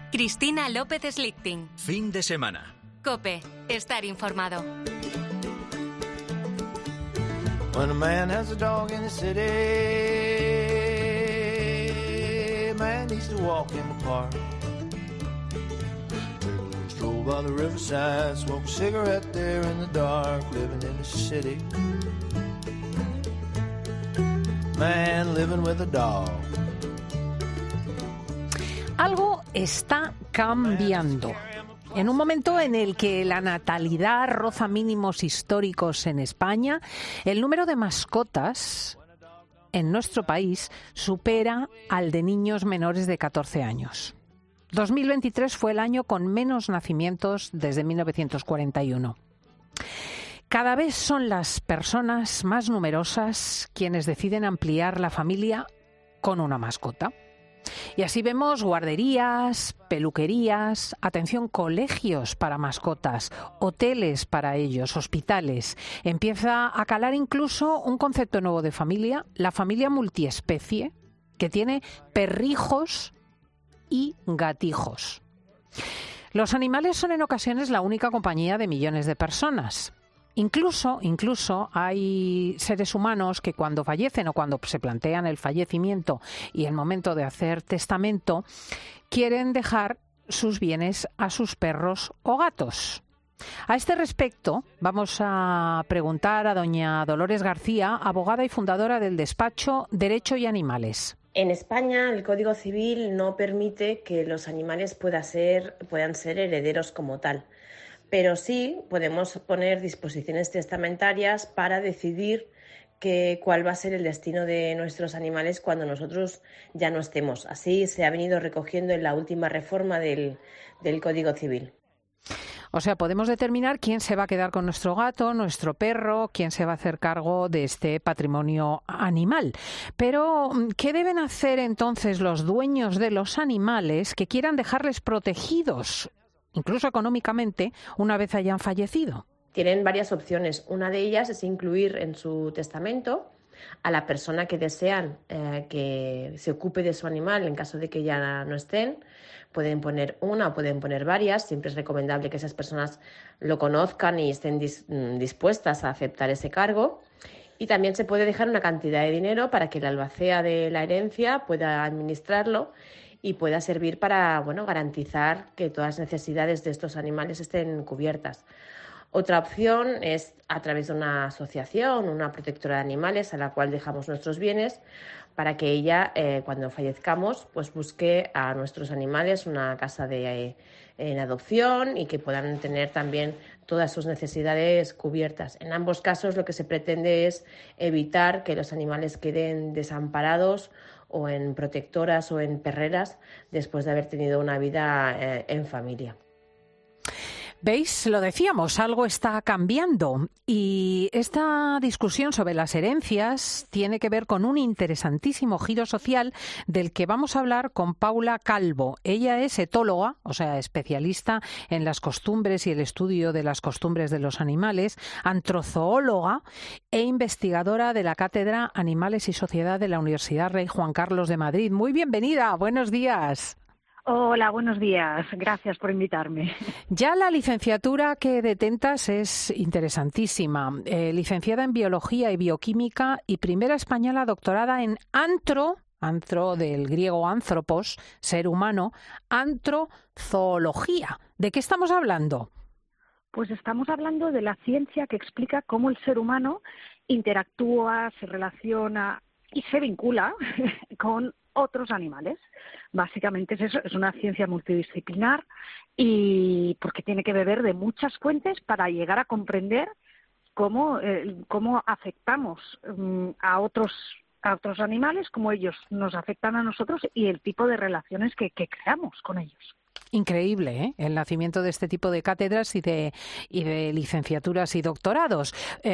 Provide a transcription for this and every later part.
Cristina López Slichting. Fin de semana. COPE. Estar informado. When a man has a dog in the city, man needs to walk in the park. Stroll by the riverside, smoke a cigarette there in the dark, living in the city. Man living with a dog. Algo está cambiando. En un momento en el que la natalidad roza mínimos históricos en España, el número de mascotas en nuestro país supera al de niños menores de 14 años. 2023 fue el año con menos nacimientos desde 1941. Cada vez son las personas más numerosas quienes deciden ampliar la familia con una mascota. Y así vemos guarderías, peluquerías, atención, colegios para mascotas, hoteles para ellos, hospitales. Empieza a calar incluso un concepto nuevo de familia, la familia multiespecie, que tiene perrijos y gatijos. Los animales son en ocasiones la única compañía de millones de personas. Incluso hay seres humanos que cuando fallecen o cuando se plantean el fallecimiento y el momento de hacer testamento, quieren dejar sus bienes a sus perros o gatos. A este respecto, vamos a preguntar a doña Dolores García, abogada y fundadora del despacho Derecho y Animales. En España, el Código Civil no permite que los animales puedan ser herederos como tal. Pero sí podemos poner disposiciones testamentarias para decidir cuál va a ser el destino de nuestros animales cuando nosotros ya no estemos. Así se ha venido recogiendo en la última reforma del Código Civil. O sea, podemos determinar quién se va a quedar con nuestro gato, nuestro perro, quién se va a hacer cargo de este patrimonio animal. Pero, ¿qué deben hacer entonces los dueños de los animales que quieran dejarles protegidos, incluso económicamente, una vez hayan fallecido? Tienen varias opciones. Una de ellas es incluir en su testamento a la persona que desean que se ocupe de su animal en caso de que ya no estén. Pueden poner una o pueden poner varias. Siempre es recomendable que esas personas lo conozcan y estén dispuestas a aceptar ese cargo. Y también se puede dejar una cantidad de dinero para que el albacea de la herencia pueda administrarlo y pueda servir para, garantizar que todas las necesidades de estos animales estén cubiertas. Otra opción es a través de una asociación, una protectora de animales a la cual dejamos nuestros bienes para que ella, cuando fallezcamos, pues busque a nuestros animales una casa en adopción y que puedan tener también todas sus necesidades cubiertas. En ambos casos lo que se pretende es evitar que los animales queden desamparados o en protectoras o en perreras después de haber tenido una vida en familia. ¿Veis? Lo decíamos, algo está cambiando y esta discusión sobre las herencias tiene que ver con un interesantísimo giro social del que vamos a hablar con Paula Calvo. Ella es etóloga, o sea, especialista en las costumbres y el estudio de las costumbres de los animales, antrozoóloga e investigadora de la Cátedra Animales y Sociedad de la Universidad Rey Juan Carlos de Madrid. Muy bienvenida, buenos días. Hola, buenos días. Gracias por invitarme. Ya la licenciatura que detentas es interesantísima. Licenciada en Biología y Bioquímica y primera española doctorada en antro del griego anthropos, ser humano, antrozoología. ¿De qué estamos hablando? Pues estamos hablando de la ciencia que explica cómo el ser humano interactúa, se relaciona y se vincula con otros animales. Básicamente es eso, es una ciencia multidisciplinar y porque tiene que beber de muchas fuentes para llegar a comprender cómo afectamos a otros animales, cómo ellos nos afectan a nosotros y el tipo de relaciones que creamos con ellos. Increíble, ¿eh? El nacimiento de este tipo de cátedras y de licenciaturas y doctorados.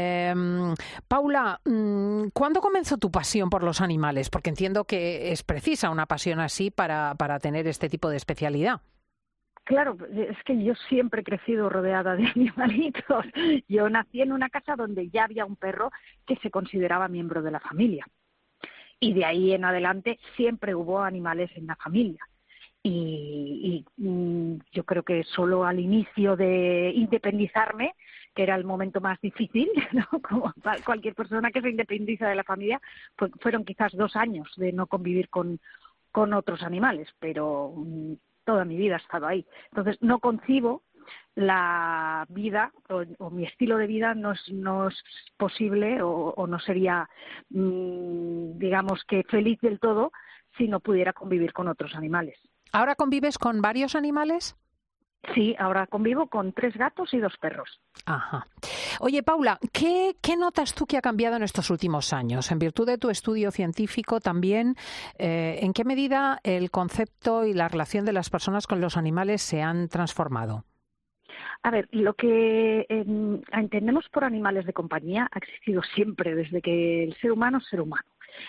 Paula, ¿cuándo comenzó tu pasión por los animales? Porque entiendo que es precisa una pasión así para tener este tipo de especialidad. Claro, es que yo siempre he crecido rodeada de animalitos. Yo nací en una casa donde ya había un perro que se consideraba miembro de la familia. Y de ahí en adelante siempre hubo animales en la familia. Yo creo que solo al inicio de independizarme, que era el momento más difícil, ¿no? Como cualquier persona que se independiza de la familia, pues fueron quizás 2 años de no convivir con otros animales, pero toda mi vida he estado ahí. Entonces no concibo la vida o mi estilo de vida no es posible o no sería, digamos que feliz del todo si no pudiera convivir con otros animales. ¿Ahora convives con varios animales? Sí, ahora convivo con 3 gatos y 2 perros. Ajá. Oye, Paula, ¿qué notas tú que ha cambiado en estos últimos años? En virtud de tu estudio científico también, ¿en qué medida el concepto y la relación de las personas con los animales se han transformado? A ver, lo que entendemos por animales de compañía ha existido siempre, desde que el ser humano es ser humano.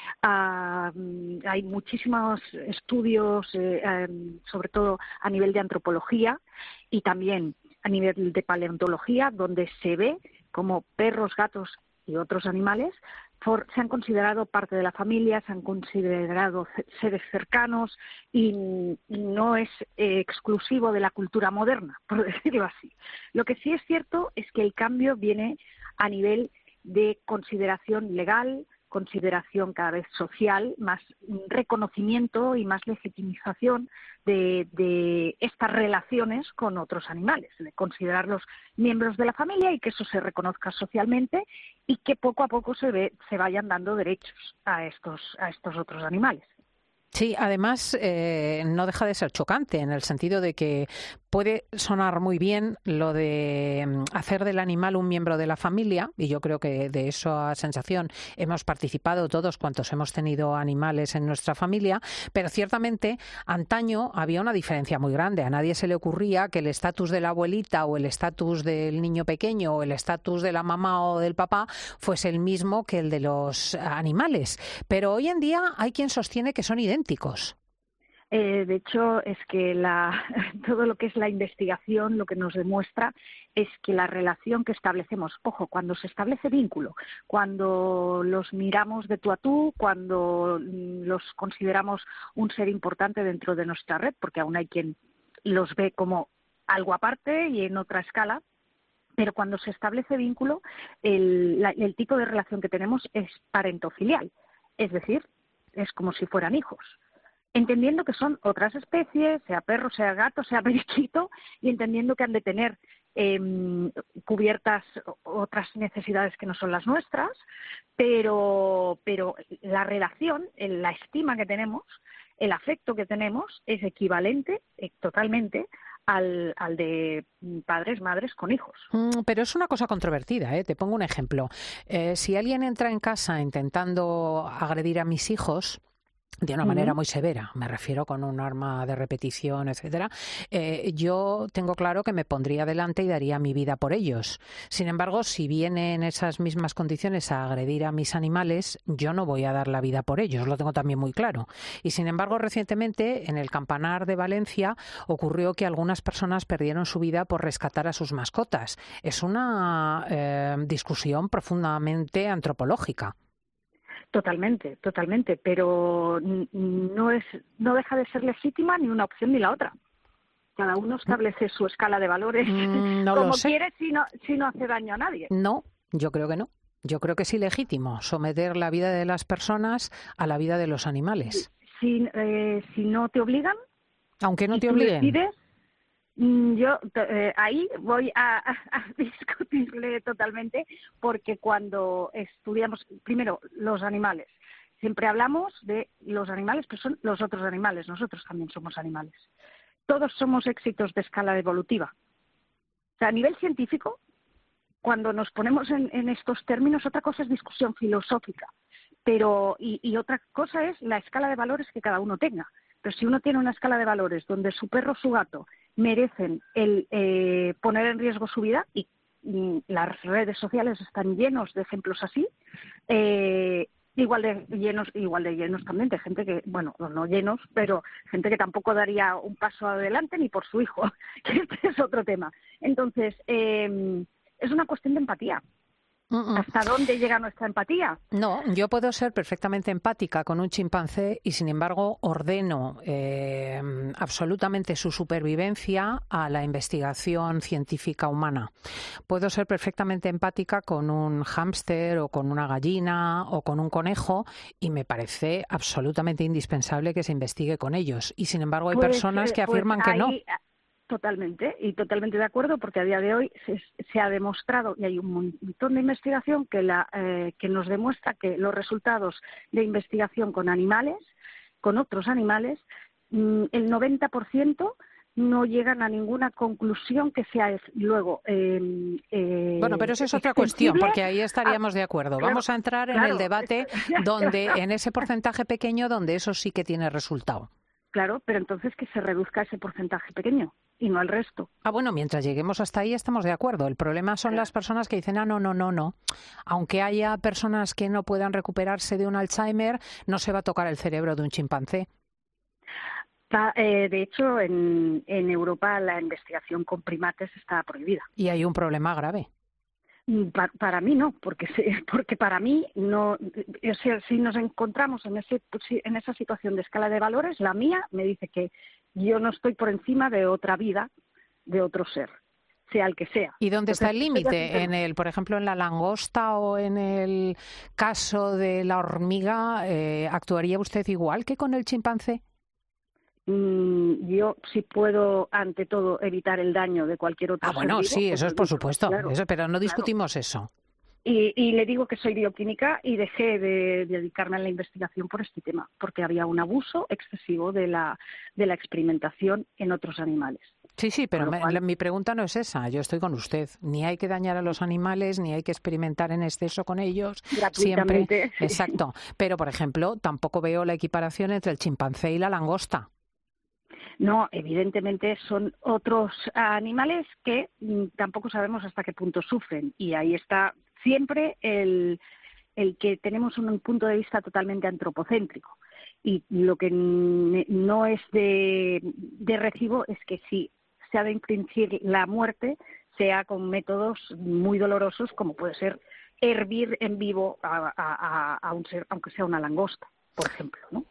Hay muchísimos estudios, sobre todo a nivel de antropología y también a nivel de paleontología, donde se ve como perros, gatos y otros animales se han considerado parte de la familia, se han considerado seres cercanos y no es exclusivo de la cultura moderna, por decirlo así. Lo que sí es cierto es que el cambio viene a nivel de consideración legal, consideración cada vez social, más reconocimiento y más legitimización de estas relaciones con otros animales, de considerarlos miembros de la familia y que eso se reconozca socialmente y que poco a poco se vayan dando derechos a estos otros animales. Sí, además no deja de ser chocante en el sentido de que puede sonar muy bien lo de hacer del animal un miembro de la familia, y yo creo que de esa sensación hemos participado todos cuantos hemos tenido animales en nuestra familia, pero ciertamente antaño había una diferencia muy grande. A nadie se le ocurría que el estatus de la abuelita o el estatus del niño pequeño o el estatus de la mamá o del papá fuese el mismo que el de los animales. Pero hoy en día hay quien sostiene que son idénticos. De hecho, es que todo lo que es la investigación lo que nos demuestra es que la relación que establecemos, ojo, cuando se establece vínculo, cuando los miramos de tú a tú, cuando los consideramos un ser importante dentro de nuestra red, porque aún hay quien los ve como algo aparte y en otra escala, pero cuando se establece vínculo, el tipo de relación que tenemos es parentofilial, es decir, es como si fueran hijos. Entendiendo que son otras especies, sea perro, sea gato, sea periquito, y entendiendo que han de tener cubiertas otras necesidades que no son las nuestras, pero la relación, la estima que tenemos, el afecto que tenemos es equivalente totalmente al de padres, madres con hijos. Pero es una cosa controvertida, ¿eh? Te pongo un ejemplo. Si alguien entra en casa intentando agredir a mis hijos, de una manera muy severa, me refiero con un arma de repetición, etcétera, yo tengo claro que me pondría delante y daría mi vida por ellos. Sin embargo, si viene en esas mismas condiciones a agredir a mis animales, yo no voy a dar la vida por ellos, lo tengo también muy claro. Y sin embargo, recientemente, en el Campanar de Valencia, ocurrió que algunas personas perdieron su vida por rescatar a sus mascotas. Es una discusión profundamente antropológica. Totalmente, pero no deja de ser legítima ni una opción ni la otra. Cada uno establece su escala de valores como quiere si no hace daño a nadie. No, yo creo que no. Yo creo que es ilegítimo someter la vida de las personas a la vida de los animales. Si no te obligan, aunque no te obliguen. Decides, yo ahí voy a discutirle totalmente, porque cuando estudiamos primero los animales, siempre hablamos de los animales, pero son los otros animales, nosotros también somos animales. Todos somos éxitos de escala evolutiva. O sea, a nivel científico, cuando nos ponemos en estos términos, otra cosa es discusión filosófica, pero y otra cosa es la escala de valores que cada uno tenga. Pero si uno tiene una escala de valores donde su perro o su gato merecen el poner en riesgo su vida, y las redes sociales están llenos de ejemplos así, igual de llenos también de gente que, bueno, no llenos, pero gente que tampoco daría un paso adelante ni por su hijo, que este es otro tema. Entonces, es una cuestión de empatía. ¿Hasta dónde llega nuestra empatía? No, yo puedo ser perfectamente empática con un chimpancé y, sin embargo, ordeno absolutamente su supervivencia a la investigación científica humana. Puedo ser perfectamente empática con un hámster o con una gallina o con un conejo y me parece absolutamente indispensable que se investigue con ellos. Y, sin embargo, hay personas que afirman que no. Totalmente, y totalmente de acuerdo, porque a día de hoy se ha demostrado, y hay un montón de investigación que nos demuestra que los resultados de investigación con animales, con otros animales, el 90% no llegan a ninguna conclusión que sea luego bueno, pero eso es otra cuestión, porque ahí estaríamos de acuerdo. Claro, vamos a entrar en el debate donde, en ese porcentaje pequeño, donde eso sí que tiene resultado. Claro, pero entonces que se reduzca ese porcentaje pequeño y no al resto. Bueno, mientras lleguemos hasta ahí estamos de acuerdo. El problema son las personas que dicen, no. Aunque haya personas que no puedan recuperarse de un Alzheimer, no se va a tocar el cerebro de un chimpancé. De hecho, en Europa la investigación con primates está prohibida. Y hay un problema grave. Para mí no, porque para mí no. O sea, si nos encontramos en esa situación de escala de valores, la mía me dice que yo no estoy por encima de otra vida, de otro ser, sea el que sea. ¿Y dónde está el límite? Por ejemplo, en la langosta o en el caso de la hormiga, ¿actuaría usted igual que con el chimpancé? Yo sí puedo, ante todo, evitar el daño de cualquier otro ser bueno, vivo, sí, eso es por supuesto, claro, pero no discutimos eso. Y le digo que soy bioquímica y dejé de dedicarme a la investigación por este tema, porque había un abuso excesivo de la experimentación en otros animales. Sí, pero mi pregunta no es esa. Yo estoy con usted. Ni hay que dañar a los animales, ni hay que experimentar en exceso con ellos. Gratuitamente. Siempre. Exacto. Pero, por ejemplo, tampoco veo la equiparación entre el chimpancé y la langosta. No, evidentemente son otros animales que tampoco sabemos hasta qué punto sufren. Y ahí está siempre el que tenemos un punto de vista totalmente antropocéntrico. Y lo que no es de recibo es que si se ha de infringir la muerte, sea con métodos muy dolorosos, como puede ser hervir en vivo a un ser, aunque sea una langosta, por ejemplo, ¿no?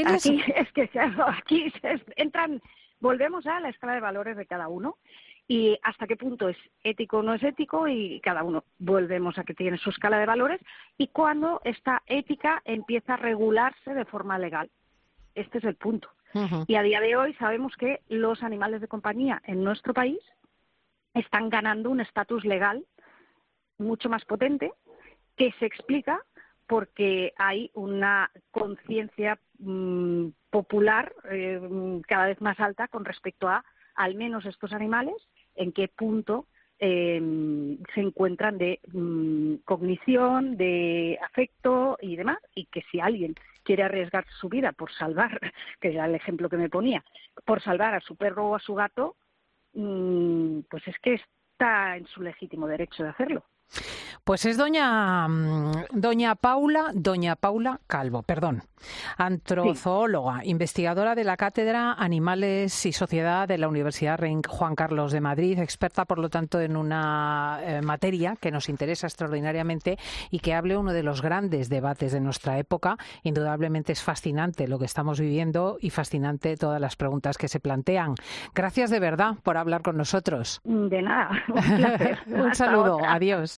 Aquí entran, volvemos a la escala de valores de cada uno y hasta qué punto es ético o no es ético, y cada uno volvemos a que tiene su escala de valores, y cuando esta ética empieza a regularse de forma legal. Este es el punto. Uh-huh. Y a día de hoy sabemos que los animales de compañía en nuestro país están ganando un estatus legal mucho más potente, que se explica porque hay una conciencia popular cada vez más alta con respecto a, al menos estos animales, en qué punto se encuentran de cognición, de afecto y demás, y que si alguien quiere arriesgar su vida por salvar, que era el ejemplo que me ponía, por salvar a su perro o a su gato, pues es que está en su legítimo derecho de hacerlo. Pues es doña Paula Calvo, antrozoóloga, sí, investigadora de la Cátedra Animales y Sociedad de la Universidad Rey Juan Carlos de Madrid, experta, por lo tanto, en una materia que nos interesa extraordinariamente y que hable uno de los grandes debates de nuestra época. Indudablemente es fascinante lo que estamos viviendo y fascinante todas las preguntas que se plantean. Gracias de verdad por hablar con nosotros. De nada, un placer. Un saludo, adiós.